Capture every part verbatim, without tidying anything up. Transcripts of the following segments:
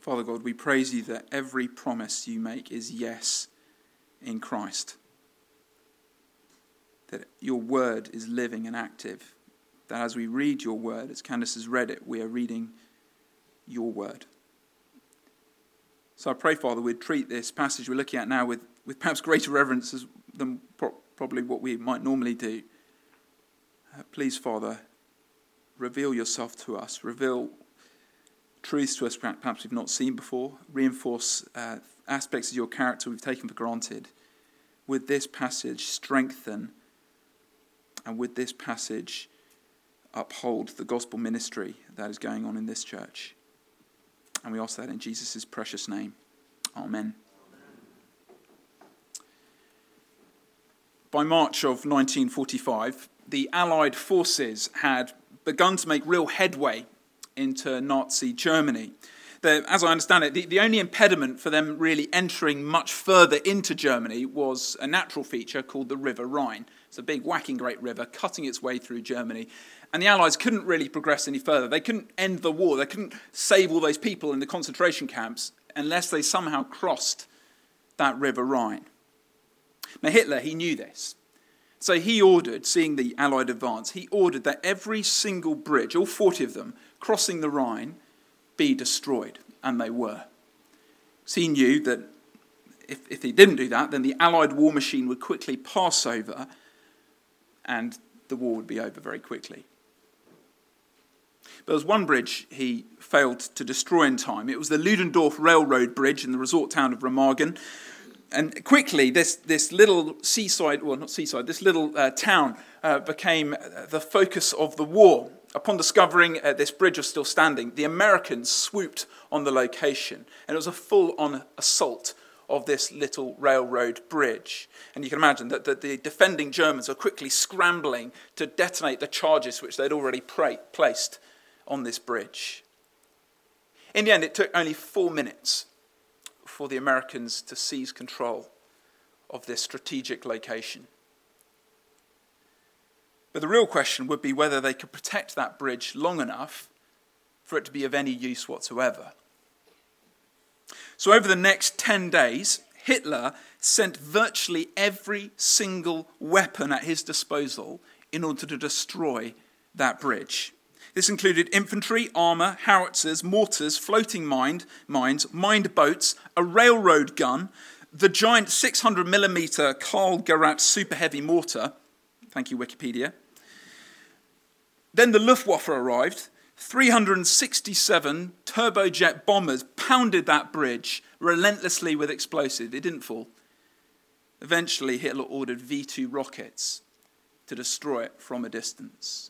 Father God, we praise you that every promise you make is yes in Christ. That your word is living and active. That as we read your word, as Candace has read it, we are reading your word. So I pray, Father, we'd treat this passage we're looking at now with, with perhaps greater reverence as, than pro- probably what we might normally do. Uh, please, Father, reveal yourself to us. Reveal truths to us perhaps we've not seen before. Reinforce uh, aspects of your character we've taken for granted. With this passage, strengthen, and with this passage, uphold the gospel ministry that is going on in this church. And we ask that in Jesus' precious name. Amen. By March of nineteen forty-five, the Allied forces had begun to make real headway into Nazi Germany. The, as I understand it, the, the only impediment for them really entering much further into Germany was a natural feature called the River Rhine. It's a big, whacking great river cutting its way through Germany. And the Allies couldn't really progress any further. They couldn't end the war. They couldn't save all those people in the concentration camps unless they somehow crossed that River Rhine. Now Hitler, he knew this. So he ordered, seeing the Allied advance, he ordered that every single bridge, all forty of them, crossing the Rhine, be destroyed. And they were. So he knew that if, if he didn't do that, then the Allied war machine would quickly pass over and the war would be over very quickly. But there was one bridge he failed to destroy in time. It was the Ludendorff Railroad Bridge in the resort town of Remagen. And quickly, this, this little seaside, well, not seaside, this little uh, town uh, became the focus of the war. Upon discovering uh, this bridge was still standing, the Americans swooped on the location. And it was a full-on assault of this little railroad bridge. And you can imagine that the, the defending Germans are quickly scrambling to detonate the charges which they'd already pra- placed on this bridge. In the end, it took only four minutes for the Americans to seize control of this strategic location. But the real question would be whether they could protect that bridge long enough for it to be of any use whatsoever. So over the next ten days, Hitler sent virtually every single weapon at his disposal in order to destroy that bridge. This included infantry, armour, howitzers, mortars, floating mine, mines, mined boats, a railroad gun, the giant six hundred millimeter Karl Garat super heavy mortar. Thank you, Wikipedia. Then the Luftwaffe arrived. three hundred sixty-seven turbojet bombers pounded that bridge relentlessly with explosives. It didn't fall. Eventually, Hitler ordered V two rockets to destroy it from a distance.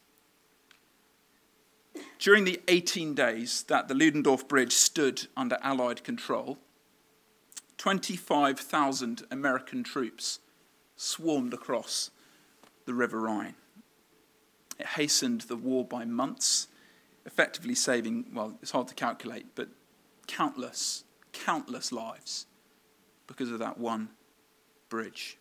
During the eighteen days that the Ludendorff Bridge stood under Allied control, twenty-five thousand American troops swarmed across the River Rhine. It hastened the war by months, effectively saving, well, it's hard to calculate, but countless, countless lives because of that one bridge.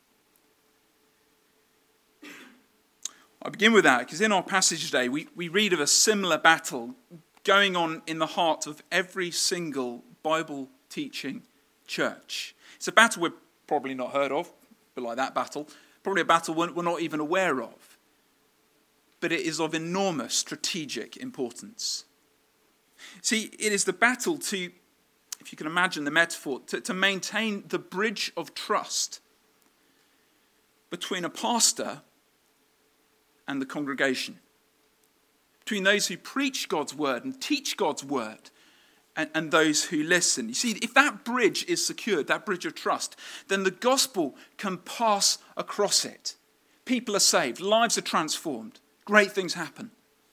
I begin with that because in our passage today, we, we read of a similar battle going on in the heart of every single Bible-teaching church. It's a battle we've probably not heard of, but like that battle, probably a battle we're, we're not even aware of. But it is of enormous strategic importance. See, it is the battle to, if you can imagine the metaphor, to, to maintain the bridge of trust between a pastor and the congregation, between those who preach God's word and teach God's word and, and those who listen. You see, if that bridge is secured, that bridge of trust, then the gospel can pass across it. People are saved, lives are transformed, great things happen.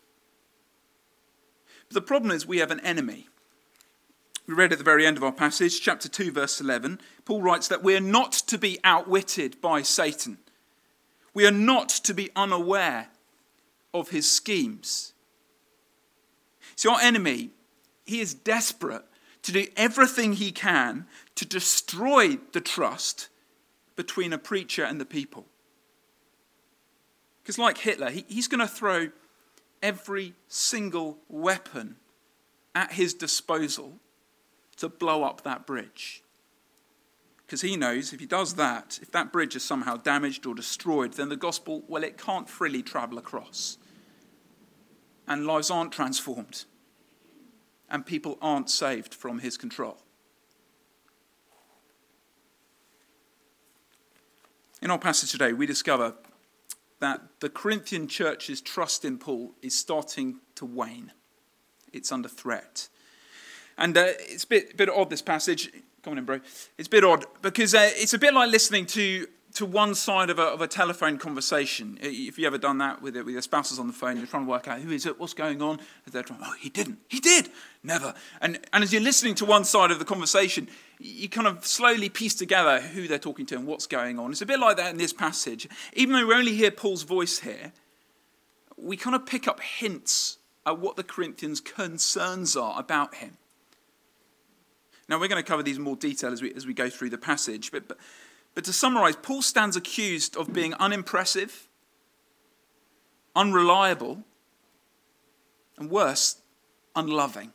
But the problem is we have an enemy. We read at the very end of our passage, chapter two, verse eleven, Paul writes that we are not to be outwitted by Satan. We are not to be unaware of his schemes. See, our enemy, he is desperate to do everything he can to destroy the trust between a preacher and the people. Because like Hitler, he, he's going to throw every single weapon at his disposal to blow up that bridge. Because he knows if he does that, if that bridge is somehow damaged or destroyed, then the gospel, well, it can't freely travel across. And lives aren't transformed. And people aren't saved from his control. In our passage today, we discover that the Corinthian church's trust in Paul is starting to wane. It's under threat. And uh, it's a bit, bit odd, this passage. Come on in, bro. It's a bit odd because uh, it's a bit like listening to, to one side of a, of a telephone conversation. If you've ever done that with, with your spouses on the phone, you're trying to work out who is it, what's going on. And they're trying, oh, he didn't. He did. Never. And, and as you're listening to one side of the conversation, you kind of slowly piece together who they're talking to and what's going on. It's a bit like that in this passage. Even though we only hear Paul's voice here, we kind of pick up hints at what the Corinthians' concerns are about him. Now, we're going to cover these in more detail as we as we go through the passage. But, but, but to summarize, Paul stands accused of being unimpressive, unreliable, and worse, unloving.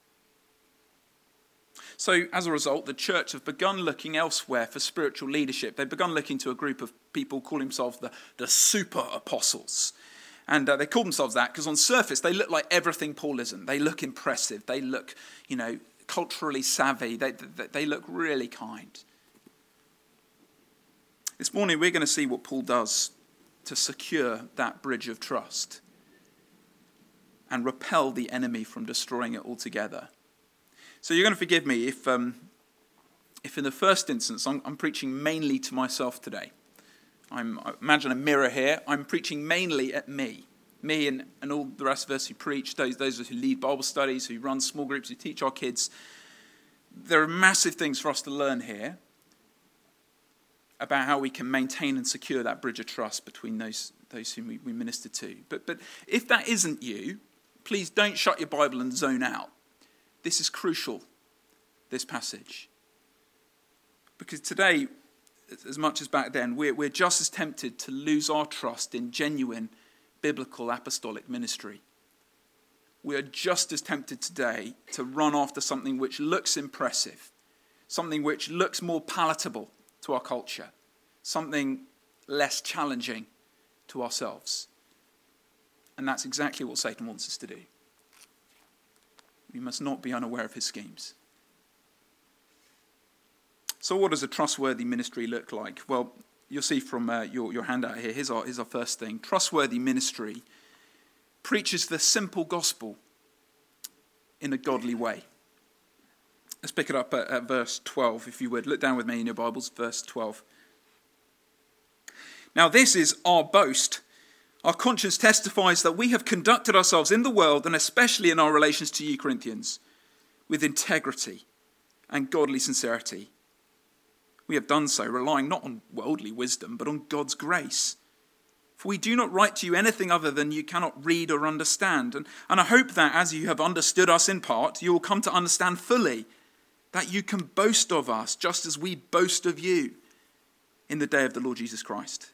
So, as a result, the church have begun looking elsewhere for spiritual leadership. They've begun looking to a group of people call themselves the, the super apostles. And uh, they call themselves that because on surface, they look like everything Paul isn't. They look impressive. They look, you know, culturally savvy. They, they, they look really kind. This morning, we're going to see what Paul does to secure that bridge of trust and repel the enemy from destroying it altogether. So you're going to forgive me if, um, if in the first instance, I'm, I'm preaching mainly to myself today. I'm, imagine a mirror here. I'm preaching mainly at me. Me and, and all the rest of us who preach, those, those of us who lead Bible studies, who run small groups, who teach our kids. There are massive things for us to learn here about how we can maintain and secure that bridge of trust between those, those whom we, we minister to. But, but if that isn't you, please don't shut your Bible and zone out. This is crucial, this passage. Because today, as much as back then, we're, we're just as tempted to lose our trust in genuine biblical apostolic ministry. We are just as tempted today to run after something which looks impressive, something which looks more palatable to our culture, something less challenging to ourselves. And that's exactly what Satan wants us to do. We must not be unaware of his schemes. So what does a trustworthy ministry look like? Well, you'll see from uh, your, your handout here, here's our, here's our first thing. Trustworthy ministry preaches the simple gospel in a godly way. Let's pick it up at, at verse twelve, if you would. Look down with me in your Bibles, verse twelve. Now this is our boast. Our conscience testifies that we have conducted ourselves in the world, and especially in our relations to you, Corinthians, with integrity and godly sincerity. We have done so, relying not on worldly wisdom, but on God's grace. For we do not write to you anything other than you cannot read or understand. And, and I hope that as you have understood us in part, you will come to understand fully that you can boast of us just as we boast of you in the day of the Lord Jesus Christ.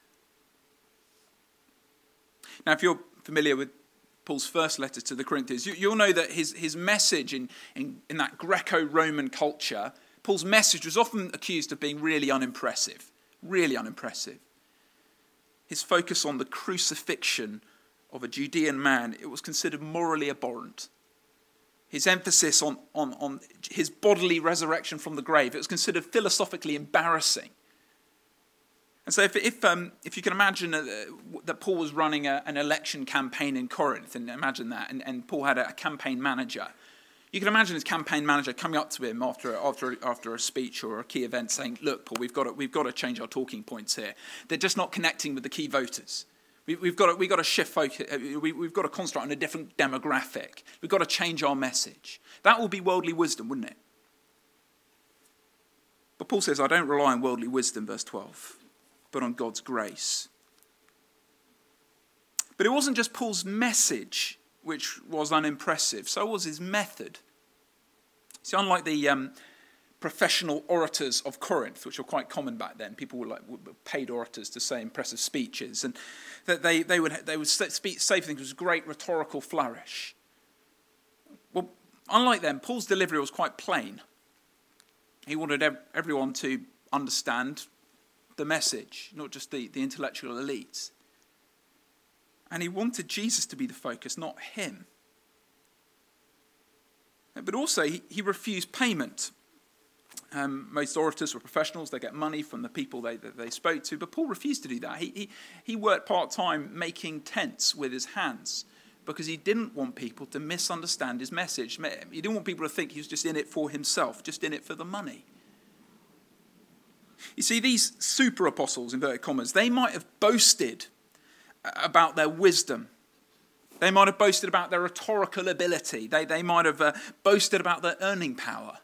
Now, if you're familiar with Paul's first letter to the Corinthians, you, you'll know that his, his message in, in, in that Greco-Roman culture, Paul's message was often accused of being really unimpressive, really unimpressive. His focus on the crucifixion of a Judean man, it was considered morally abhorrent. His emphasis on, on, on his bodily resurrection from the grave, it was considered philosophically embarrassing. And so if if, um, if you can imagine uh, that Paul was running a, an election campaign in Corinth, and imagine that, and, and Paul had a, a campaign manager, you can imagine his campaign manager coming up to him after after after a speech or a key event saying, look, Paul, we've got to, we've got to change our talking points here. They're just not connecting with the key voters. We, we've got to, we've got to shift focus. We, we've got to concentrate on a different demographic. We've got to change our message. That will be worldly wisdom, wouldn't it? But Paul says, I don't rely on worldly wisdom, verse twelve, but on God's grace. But it wasn't just Paul's message which was unimpressive, so was his method. See, unlike the um, professional orators of Corinth, which were quite common back then, people were like were paid orators to say impressive speeches, and that they they would they would speak, say things with great rhetorical flourish. Well, unlike them, Paul's delivery was quite plain. He wanted ev- everyone to understand the message, not just the, the intellectual elites. And he wanted Jesus to be the focus, not him. But also, he, he refused payment. Um, most orators were professionals. They get money from the people they, that they spoke to. But Paul refused to do that. He, he, he worked part-time making tents with his hands because he didn't want people to misunderstand his message. He didn't want people to think he was just in it for himself, just in it for the money. You see, these super apostles, inverted commas, they might have boasted about their wisdom. They might have boasted about their rhetorical ability. They, they might have uh, boasted about their earning power.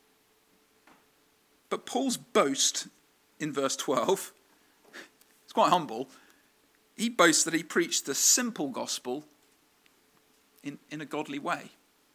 But Paul's boast in verse twelve, it's quite humble. He boasts that he preached the simple gospel in, in a godly way.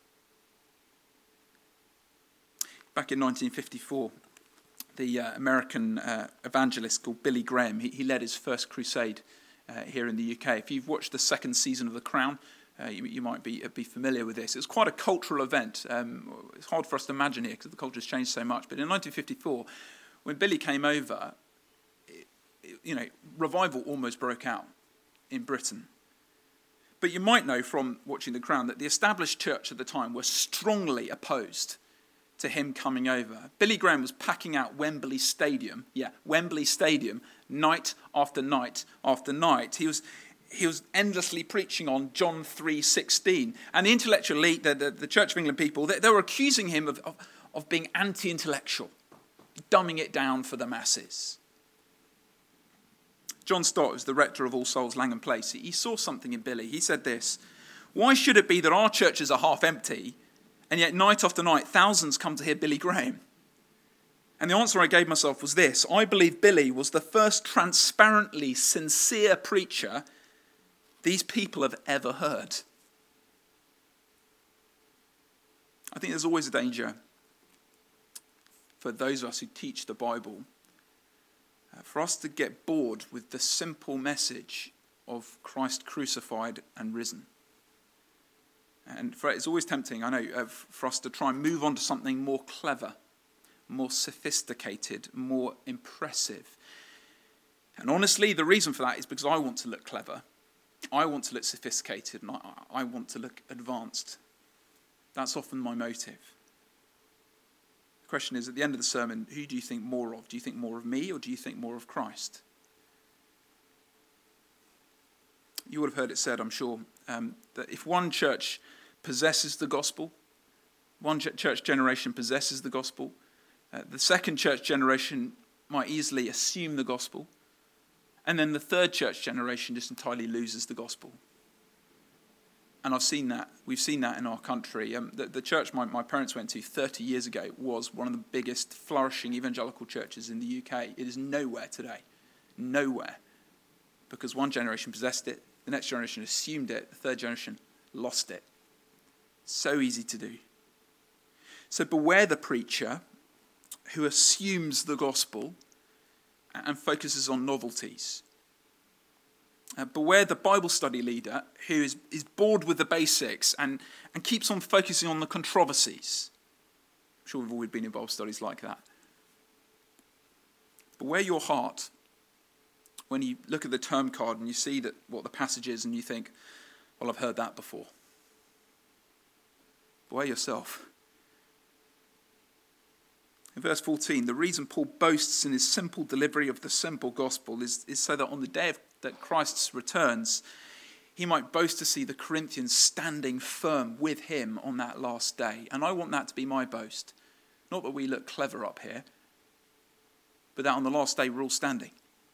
Back in nineteen fifty-four, the uh, American uh, evangelist called Billy Graham, he, he led his first crusade uh, here in the U K. If you've watched the second season of The Crown, uh, you, you might be be familiar with this. It's quite a cultural event. Um, it's hard for us to imagine here because the culture's changed so much. But in nineteen fifty-four, when Billy came over, it, it, you know, revival almost broke out in Britain. But you might know from watching The Crown that the established church at the time were strongly opposed to him coming over. Billy Graham was packing out Wembley Stadium, yeah, Wembley Stadium, night after night after night. He was he was endlessly preaching on John three sixteen. And the intellectual elite, the, the, the Church of England people, they, they were accusing him of, of, of being anti-intellectual, dumbing it down for the masses. John Stott, who's the rector of All Souls Langham Place, he, he saw something in Billy. He said this: "Why should it be that our churches are half empty, and yet night after night, thousands come to hear Billy Graham?" And the answer I gave myself was this: I believe Billy was the first transparently sincere preacher these people have ever heard. I think there's always a danger for those of us who teach the Bible, uh, for us to get bored with the simple message of Christ crucified and risen. And for, it's always tempting, I know, uh, for us to try and move on to something more clever, more sophisticated, more impressive. And honestly, the reason for that is because I want to look clever. I want to look sophisticated, and I, I want to look advanced. That's often my motive. The question is, at the end of the sermon, who do you think more of? Do you think more of me, or do you think more of Christ? You would have heard it said, I'm sure, um, that if one church possesses the gospel, one church generation possesses the gospel, uh, the second church generation might easily assume the gospel, and then the third church generation just entirely loses the gospel. And I've seen that. We've seen that in our country. Um, the, the church my, my parents went to thirty years ago was one of the biggest flourishing evangelical churches in the U K. It is nowhere today. Nowhere. Because one generation possessed it, the next generation assumed it, the third generation lost it. So easy to do. So beware the preacher who assumes the gospel and focuses on novelties. Uh, beware the Bible study leader who is, is bored with the basics and, and keeps on focusing on the controversies. I'm sure we've all been in Bible studies like that. Beware your heart when you look at the term card and you see that what the passage is and you think, well, I've heard that before. Beware yourself. In verse fourteen, the reason Paul boasts in his simple delivery of the simple gospel is, is so that on the day of, that Christ returns, he might boast to see the Corinthians standing firm with him on that last day. And I want that to be my boast. Not that we look clever up here, but that on the last day we're all standing.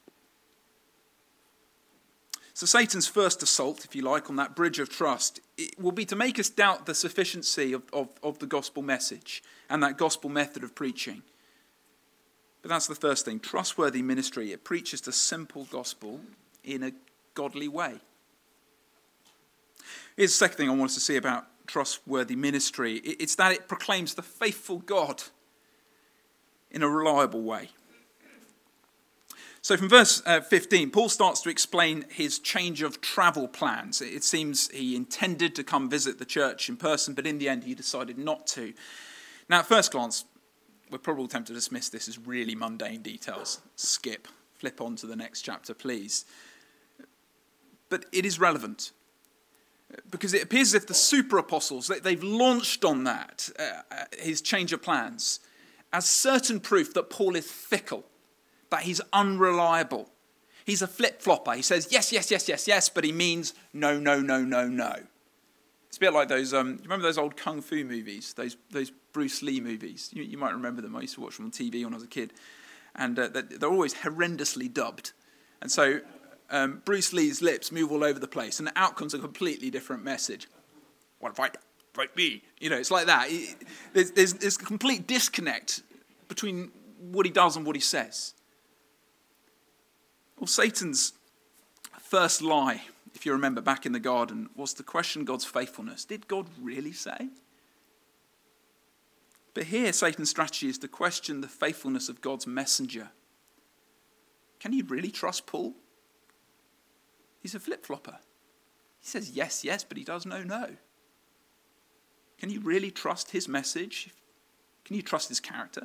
So Satan's first assault, if you like, on that bridge of trust, it will be to make us doubt the sufficiency of, of, of the gospel message and that gospel method of preaching. But that's the first thing. Trustworthy ministry. It preaches the simple gospel in a godly way. Here's the second thing I want us to see about trustworthy ministry. It's that it proclaims the faithful God in a reliable way. So from verse uh, fifteen, Paul starts to explain his change of travel plans. It seems he intended to come visit the church in person, but in the end he decided not to. Now, at first glance, we're probably tempted to dismiss this as really mundane details. Skip, flip on to the next chapter, please. But it is relevant, because it appears as if the super apostles, they've launched on that, uh, his change of plans, as certain proof that Paul is fickle, that he's unreliable. He's a flip-flopper. He says yes, yes, yes, yes, yes, but he means no, no, no, no, no. It's a bit like those, um, you remember those old Kung Fu movies, those those Bruce Lee movies? You, you might remember them. I used to watch them on T V when I was a kid. And uh, they're always horrendously dubbed. And so um, Bruce Lee's lips move all over the place, and out comes a completely different message. Want to fight? Fight me. You know, it's like that. There's, there's, there's a complete disconnect between what he does and what he says. Well, Satan's first lie, if you remember back in the garden, was to question God's faithfulness. Did God really say? But here, Satan's strategy is to question the faithfulness of God's messenger. Can you really trust Paul? He's a flip-flopper. He says yes, yes, but he does no, no. Can you really trust his message? Can you trust his character?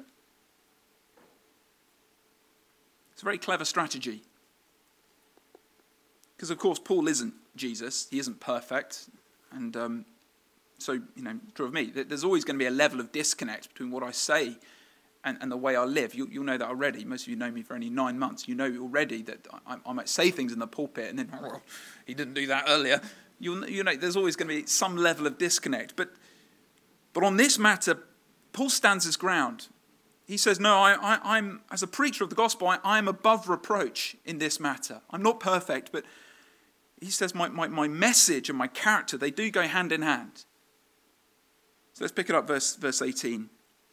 It's a very clever strategy. Because, of course, Paul isn't Jesus. He isn't perfect. And um, so, you know, true of me, there's always going to be a level of disconnect between what I say and, and the way I live. You, you'll know that already. Most of you know me for only nine months. You know already that I, I might say things in the pulpit and then, oh, well, he didn't do that earlier. You'll, you know, there's always going to be some level of disconnect. But, but on this matter, Paul stands his ground. He says, no, I, I, I'm, as a preacher of the gospel, I, I am above reproach in this matter. I'm not perfect, but he says my, my, my message and my character, they do go hand in hand. So let's pick it up, verse, verse eighteen.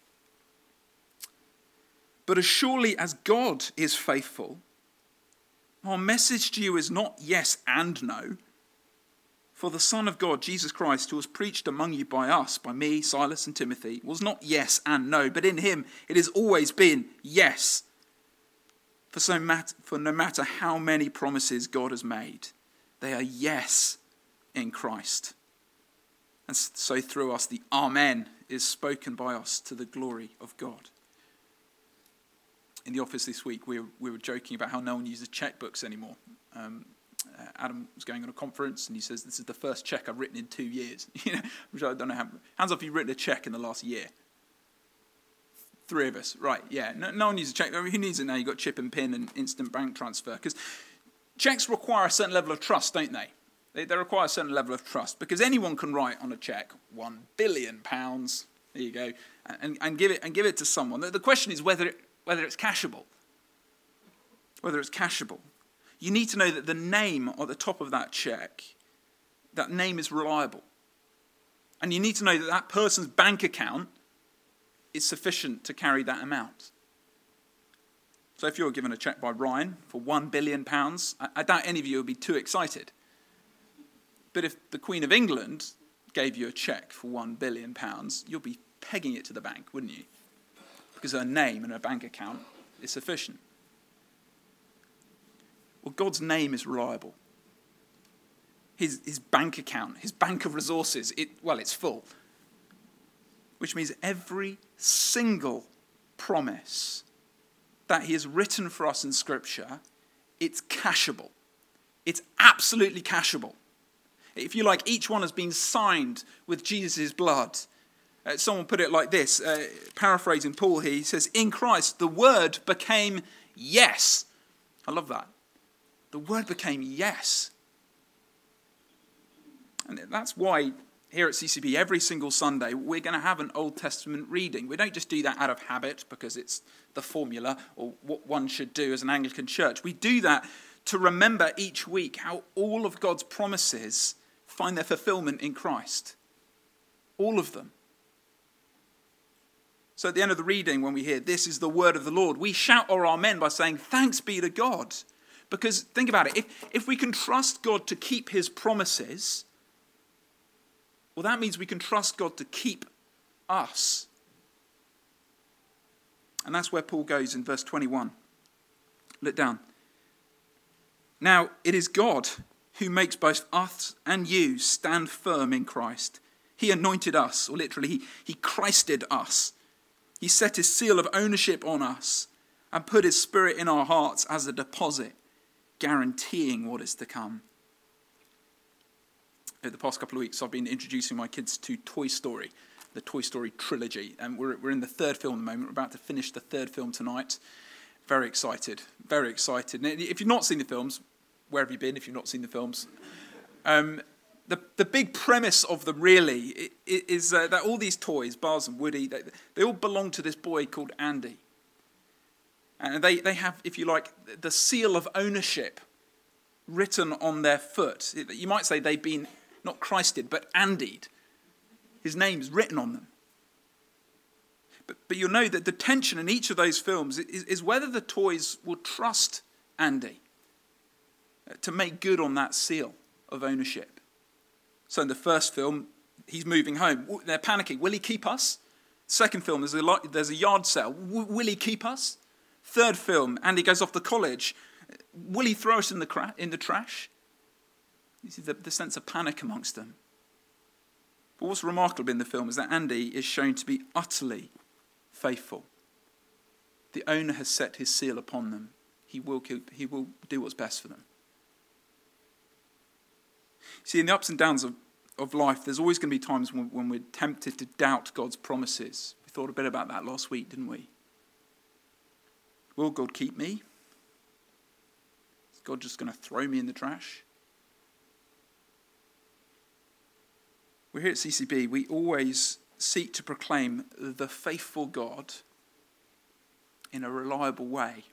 But as surely as God is faithful, our message to you is not yes and no. For the Son of God, Jesus Christ, who was preached among you by us, by me, Silas and Timothy, was not yes and no, but in him it has always been yes. For, so mat- for no matter how many promises God has made, they are yes in Christ. And so through us, the Amen is spoken by us to the glory of God. In the office this week, we were, we were joking about how no one uses checkbooks anymore. Um, uh, Adam was going on a conference and he says, this is the first check I've written in two years. You know, which I don't know how. Hands up if you've written a check in the last year. Three of us, right, yeah. No, no one uses a check. I mean, who needs it now? You've got chip and pin and instant bank transfer. Because checks require a certain level of trust, don't they? They, they require a certain level of trust. Because anyone can write on a check, one billion pounds, there you go, and, and, give, it, and give it to someone. The, the question is whether, it, whether it's cashable. Whether it's cashable. You need to know that the name at the top of that check, that name is reliable. And you need to know that that person's bank account is sufficient to carry that amount. So if you're given a cheque by Ryan for one billion pounds, I, I doubt any of you would be too excited. But if the Queen of England gave you a cheque for one billion pounds, you'll be pegging it to the bank, wouldn't you? Because her name and her bank account is sufficient. Well, God's name is reliable. His, his bank account, his bank of resources, it, well, it's full. Which means every single promise that he has written for us in Scripture, it's cashable. It's absolutely cashable. If you like, each one has been signed with Jesus' blood. Uh, someone put it like this, uh, paraphrasing Paul here, he says, in Christ, the word became yes. I love that. The word became yes. And that's why here at C C B, every single Sunday, we're going to have an Old Testament reading. We don't just do that out of habit because it's the formula or what one should do as an Anglican church. We do that to remember each week how all of God's promises find their fulfillment in Christ. All of them. So at the end of the reading, when we hear, this is the word of the Lord, we shout our amen by saying, thanks be to God. Because think about it, if, if we can trust God to keep his promises, well, that means we can trust God to keep us. And that's where Paul goes in verse twenty-one. Look down. Now, it is God who makes both us and you stand firm in Christ. He anointed us, or literally, he, he Christed us. He set his seal of ownership on us and put his Spirit in our hearts as a deposit, guaranteeing what is to come. Over the past couple of weeks, I've been introducing my kids to Toy Story, the Toy Story trilogy. And we're, we're in the third film at the moment. We're about to finish the third film tonight. Very excited, very excited. And if you've not seen the films, where have you been if you've not seen the films? Um, the, the big premise of them really is uh, that all these toys, Buzz and Woody, they, they all belong to this boy called Andy. And they, they have, if you like, the seal of ownership written on their foot. You might say they've been not Christed, but Andied. His name's written on them. But, but you'll know that the tension in each of those films is, is whether the toys will trust Andy to make good on that seal of ownership. So in the first film, he's moving home. They're panicking. Will he keep us? Second film, there's a, there's a yard sale. Will he keep us? Third film, Andy goes off to college. Will he throw us in the, cra- in the trash? You see the, the sense of panic amongst them. But what's remarkable in the film is that Andy is shown to be utterly faithful. The owner has set his seal upon them. He will keep, he will do what's best for them. See, in the ups and downs of, of life, there's always going to be times when, when we're tempted to doubt God's promises. We thought a bit about that last week, didn't we? Will God keep me? Is God just going to throw me in the trash? We're here at C C B. We always seek to proclaim the faithful God in a reliable way.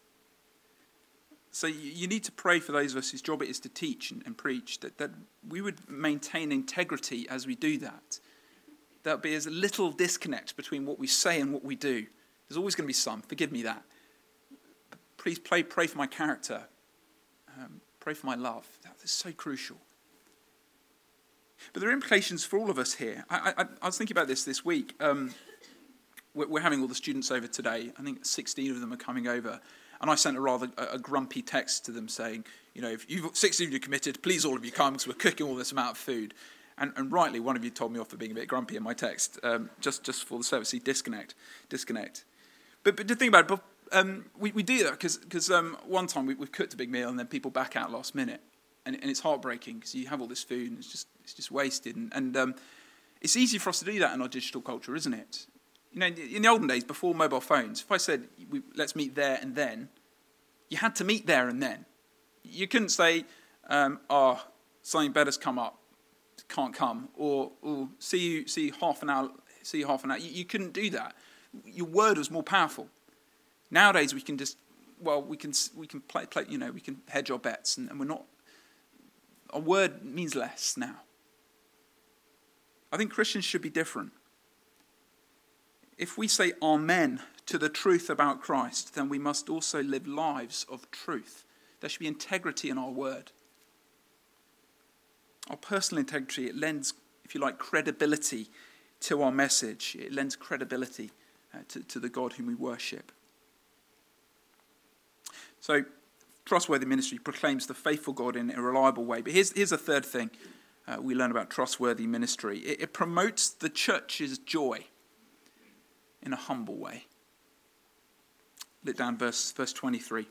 So you need to pray for those of us whose job it is to teach and, and preach, that, that we would maintain integrity as we do that. There'll be as little disconnect between what we say and what we do. There's always going to be some. Forgive me that. But please pray, pray for my character. Um, pray for my love. That is so crucial. But there are implications for all of us here. I, I, I was thinking about this this week. Um, we're, we're having all the students over today. I think sixteen of them are coming over. And I sent a rather a, a grumpy text to them saying, you know, if you've sixteen of you committed, please all of you come because we're cooking all this amount of food. And, and rightly, one of you told me off for being a bit grumpy in my text, um, just, just for the service. See, disconnect, disconnect. But, but the thing about it, but, um, we, we do that because because um, one time we, we've cooked a big meal and then people back out last minute. And, and it's heartbreaking because you have all this food and it's just it's just wasted. And, and um, it's easy for us to do that in our digital culture, isn't it? You know, in the olden days, before mobile phones, if I said, we, let's meet there and then, you had to meet there and then. You couldn't say, um, oh, something better's come up, can't come, or, or see you see half an hour, see you half an hour. You, you couldn't do that. Your word was more powerful. Nowadays, we can just, well, we can we can play, play you know, we can hedge our bets, and, and we're not. Our word means less now. I think Christians should be different. If we say amen to the truth about Christ, then we must also live lives of truth. There should be integrity in our word. Our personal integrity, it lends, if you like, credibility to our message. It lends credibility uh, to, to the God whom we worship. So, trustworthy ministry proclaims the faithful God in a reliable way. But here's, here's a third thing uh, we learn about trustworthy ministry. It, it promotes the church's joy in a humble way. Look down verse, verse twenty-three.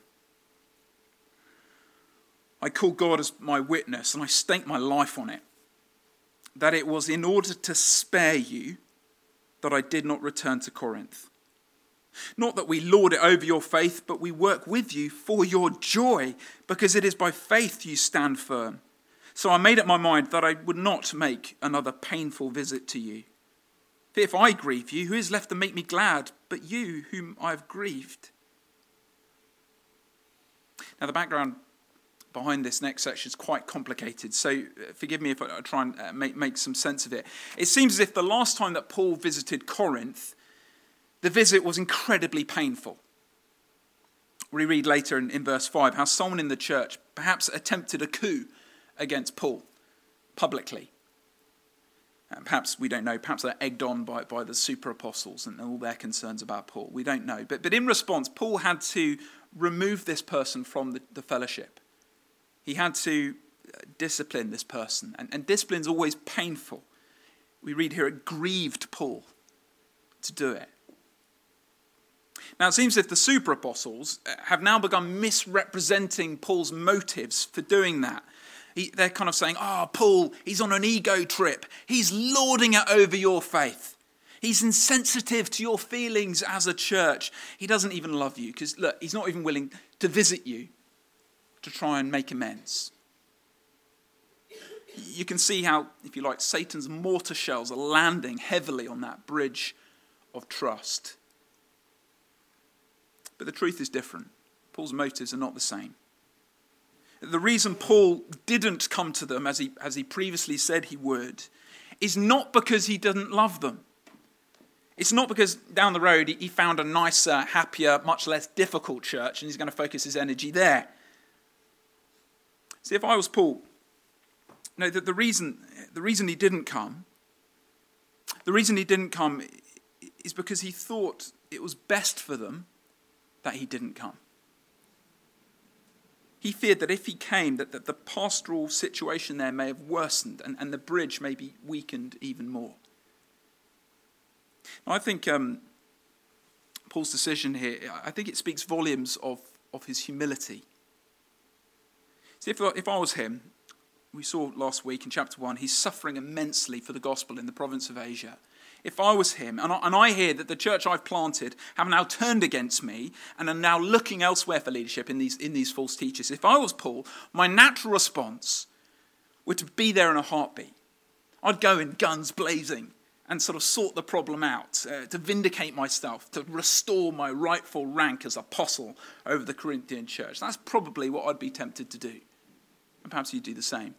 I call God as my witness, and I stake my life on it, that it was in order to spare you that I did not return to Corinth. Not that we lord it over your faith, but we work with you for your joy, because it is by faith you stand firm. So I made up my mind that I would not make another painful visit to you. For if I grieve you, who is left to make me glad but you whom I have grieved? Now the background behind this next section is quite complicated, so forgive me if I try and make, make some sense of it. It seems as if the last time that Paul visited Corinth, the visit was incredibly painful. We read later in, in verse five how someone in the church perhaps attempted a coup against Paul publicly. And perhaps, we don't know, perhaps they're egged on by, by the super apostles and all their concerns about Paul. We don't know. But, but in response, Paul had to remove this person from the, the fellowship. He had to discipline this person. And, and discipline is always painful. We read here it grieved Paul to do it. Now, it seems as if the super apostles have now begun misrepresenting Paul's motives for doing that. He, they're kind of saying, oh, Paul, he's on an ego trip. He's lording it over your faith. He's insensitive to your feelings as a church. He doesn't even love you because, look, he's not even willing to visit you to try and make amends. You can see how, if you like, Satan's mortar shells are landing heavily on that bridge of trust. But the truth is different. Paul's motives are not the same. The reason Paul didn't come to them as he, as he previously said he would is not because he didn't love them. It's not because down the road he found a nicer, happier, much less difficult church and he's going to focus his energy there. See, if I was Paul, no, the, the reason the reason he didn't come, the reason he didn't come is because he thought it was best for them that he didn't come. He feared that if he came, that, that the pastoral situation there may have worsened and, and the bridge may be weakened even more. Now, I think um, Paul's decision here, I think it speaks volumes of, of his humility. See, if, if I was him, we saw last week in chapter one, he's suffering immensely for the gospel in the province of Asia. If I was him, and I, and I hear that the church I've planted have now turned against me and are now looking elsewhere for leadership in these, in these false teachers. If I was Paul, my natural response would to be there in a heartbeat. I'd go in guns blazing and sort of sort the problem out, uh, to vindicate myself, to restore my rightful rank as apostle over the Corinthian church. That's probably what I'd be tempted to do. And perhaps you'd do the same.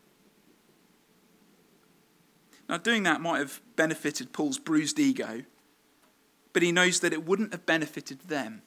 Now, doing that might have benefited Paul's bruised ego, but he knows that it wouldn't have benefited them.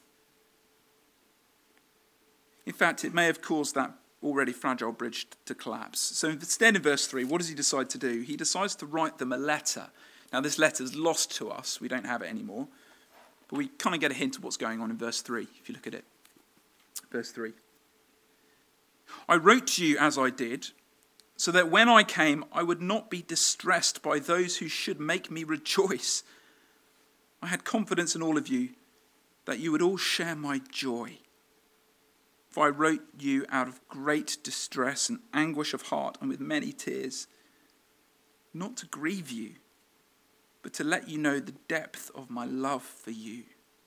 In fact, it may have caused that already fragile bridge to collapse. So instead, in verse three, what does he decide to do? He decides to write them a letter. Now, this letter's lost to us. We don't have it anymore. But we kind of get a hint of what's going on in verse three, if you look at it. Verse three. I wrote to you as I did, so that when I came, I would not be distressed by those who should make me rejoice. I had confidence in all of you that you would all share my joy. For I wrote you out of great distress and anguish of heart and with many tears, not to grieve you, but to let you know the depth of my love for you.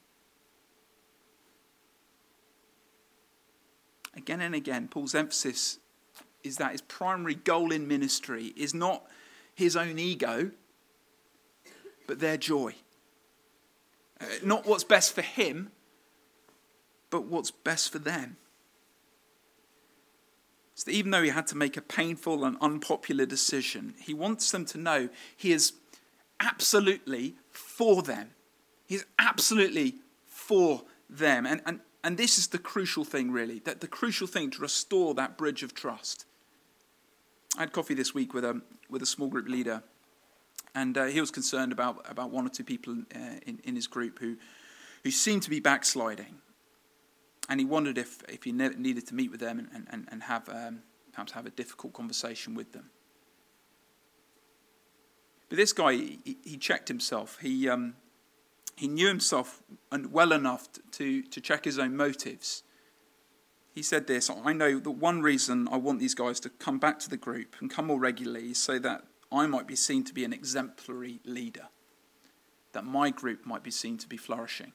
Again and again, Paul's emphasis is that his primary goal in ministry is not his own ego, but their joy. Uh, not what's best for him, but what's best for them. So that even though he had to make a painful and unpopular decision, he wants them to know he is absolutely for them. He's absolutely for them. And, and, and this is the crucial thing, really, that the crucial thing to restore that bridge of trust. I had coffee this week with a with a small group leader, and uh, he was concerned about, about one or two people uh, in, in his group who who seemed to be backsliding. And he wondered if, if he ne- needed to meet with them and, and, and have um, perhaps have a difficult conversation with them. But this guy, he, he checked himself. He um, he knew himself well enough to, to check his own motives. He said this, I know that one reason I want these guys to come back to the group and come more regularly is so that I might be seen to be an exemplary leader, that my group might be seen to be flourishing.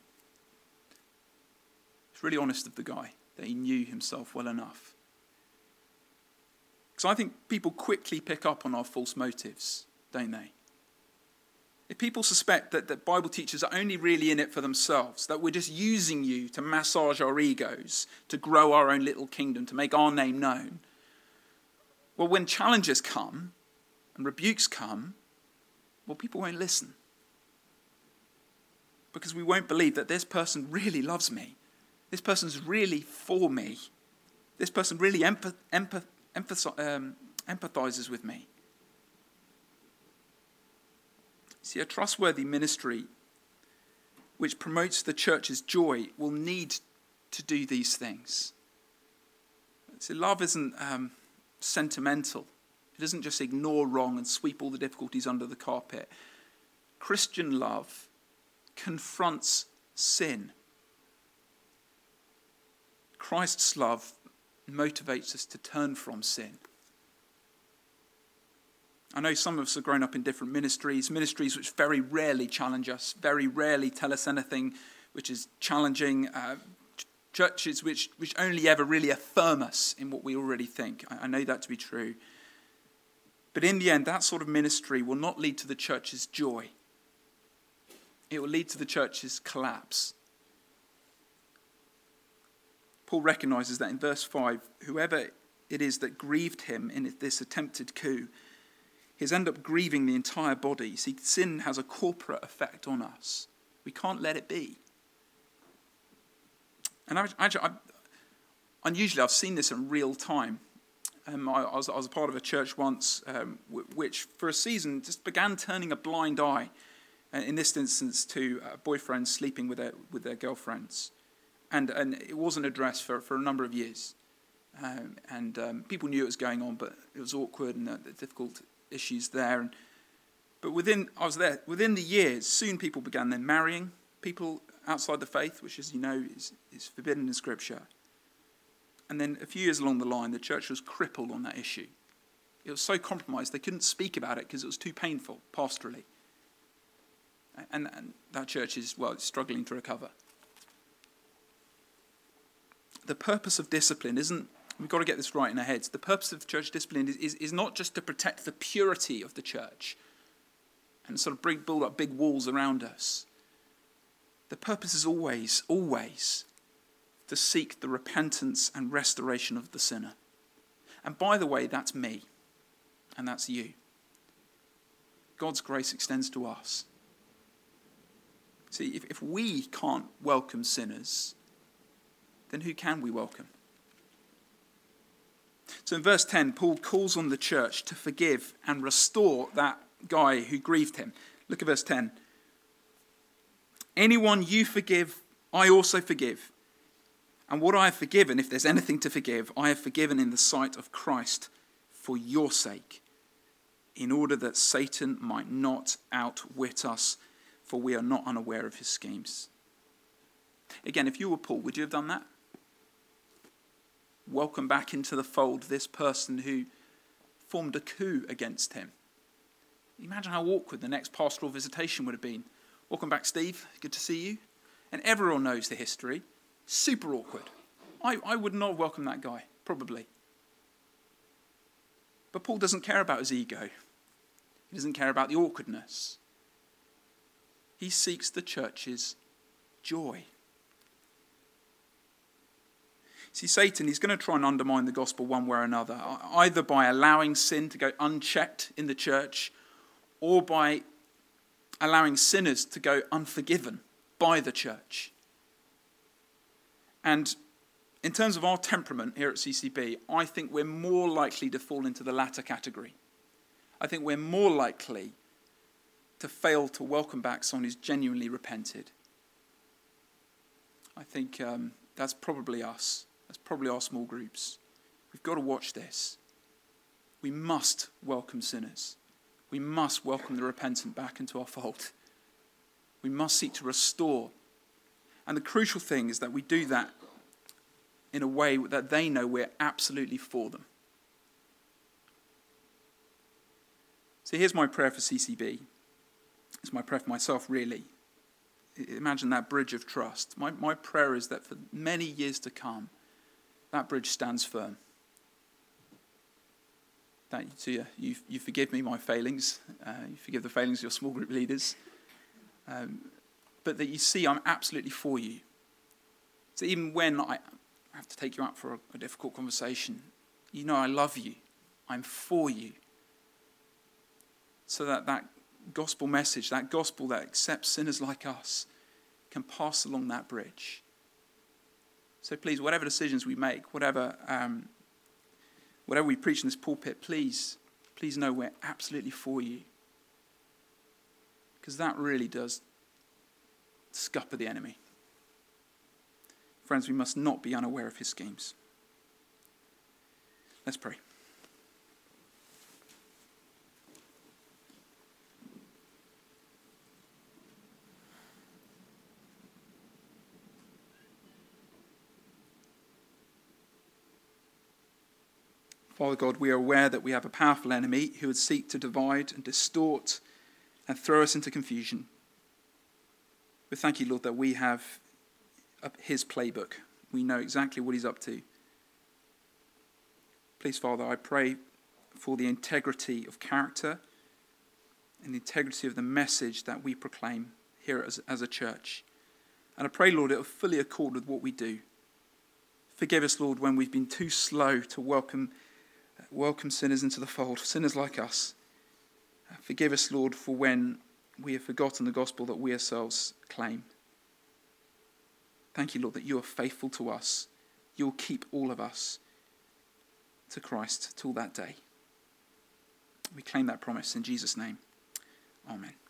It's really honest of the guy that he knew himself well enough. Because I think people quickly pick up on our false motives, don't they? If people suspect that, that Bible teachers are only really in it for themselves, that we're just using you to massage our egos, to grow our own little kingdom, to make our name known, well, when challenges come and rebukes come, well, people won't listen. Because we won't believe that this person really loves me. This person's really for me. This person really empath- empath- empath- um, empathizes with me. See, a trustworthy ministry which promotes the church's joy will need to do these things. See, love isn't um, sentimental. It doesn't just ignore wrong and sweep all the difficulties under the carpet. Christian love confronts sin Christ's love motivates us to turn from sin. I know some of us have grown up in different ministries, ministries which very rarely challenge us, very rarely tell us anything which is challenging, uh, ch- churches which, which only ever really affirm us in what we already think. I, I know that to be true. But in the end, that sort of ministry will not lead to the church's joy. It will lead to the church's collapse. Paul recognizes that in verse five, whoever it is that grieved him in this attempted coup, he's ended up grieving the entire body. See, sin has a corporate effect on us. We can't let it be. And actually, I, unusually, I've seen this in real time. Um, I, I, was, I was a part of a church once, um, which for a season just began turning a blind eye, uh, in this instance, to uh, boyfriends sleeping with their with their girlfriends, and and it wasn't addressed for, for a number of years, um, and um, people knew it was going on, but it was awkward and uh, difficult issues there. And but within I was there within the years, soon people began then marrying people outside the faith, which, as you know, is is forbidden in Scripture. And then a few years along the line, the church was crippled on that issue. It was so compromised, they couldn't speak about it because it was too painful pastorally. And, and that church is, well, it's struggling to recover. The purpose of discipline isn't, we've got to get this right in our heads, the purpose of church discipline is, is, is not just to protect the purity of the church and sort of bring, build up big walls around us. The purpose is always, always to seek the repentance and restoration of the sinner. And by the way, that's me, and that's you. God's grace extends to us. See, if, if we can't welcome sinners, then who can we welcome? So in verse ten, Paul calls on the church to forgive and restore that guy who grieved him. Look at verse ten. Anyone you forgive, I also forgive. And what I have forgiven, if there's anything to forgive, I have forgiven in the sight of Christ for your sake, in order that Satan might not outwit us, for we are not unaware of his schemes. Again, if you were Paul, would you have done that? Welcome back into the fold this person who formed a coup against him. Imagine how awkward the next pastoral visitation would have been. Welcome back, Steve. Good to see you. And everyone knows the history. Super awkward. I, I would not welcome that guy, probably. But Paul doesn't care about his ego. He doesn't care about the awkwardness. He seeks the church's joy. See, Satan, he's going to try and undermine the gospel one way or another, either by allowing sin to go unchecked in the church or by allowing sinners to go unforgiven by the church. And in terms of our temperament here at C C B, I think we're more likely to fall into the latter category. I think we're more likely to fail to welcome back someone who's genuinely repented. I think um, that's probably us. That's probably our small groups. We've got to watch this. We must welcome sinners. We must welcome the repentant back into our fold. We must seek to restore. And the crucial thing is that we do that in a way that they know we're absolutely for them. So here's my prayer for C C B. It's my prayer for myself, really. Imagine that bridge of trust. My, my prayer is that for many years to come, that bridge stands firm. That you, you, you forgive me my failings. Uh, you forgive the failings of your small group leaders. Um, but that you see I'm absolutely for you. So even when I have to take you out for a, a difficult conversation, you know I love you. I'm for you. So that that gospel message, that gospel that accepts sinners like us, can pass along that bridge. So please, whatever decisions we make, whatever um, whatever we preach in this pulpit, please, please know we're absolutely for you. Because that really does scupper the enemy. Friends, we must not be unaware of his schemes. Let's pray. Father God, we are aware that we have a powerful enemy who would seek to divide and distort and throw us into confusion. We thank you, Lord, that we have his playbook. We know exactly what he's up to. Please, Father, I pray for the integrity of character and the integrity of the message that we proclaim here as, as a church. And I pray, Lord, it will fully accord with what we do. Forgive us, Lord, when we've been too slow to welcome, welcome sinners into the fold, sinners like us. Forgive us, Lord, for when we have forgotten the gospel that we ourselves claim. Thank you, Lord, that you are faithful to us. You'll keep all of us to Christ till that day. We claim that promise in Jesus' name. Amen.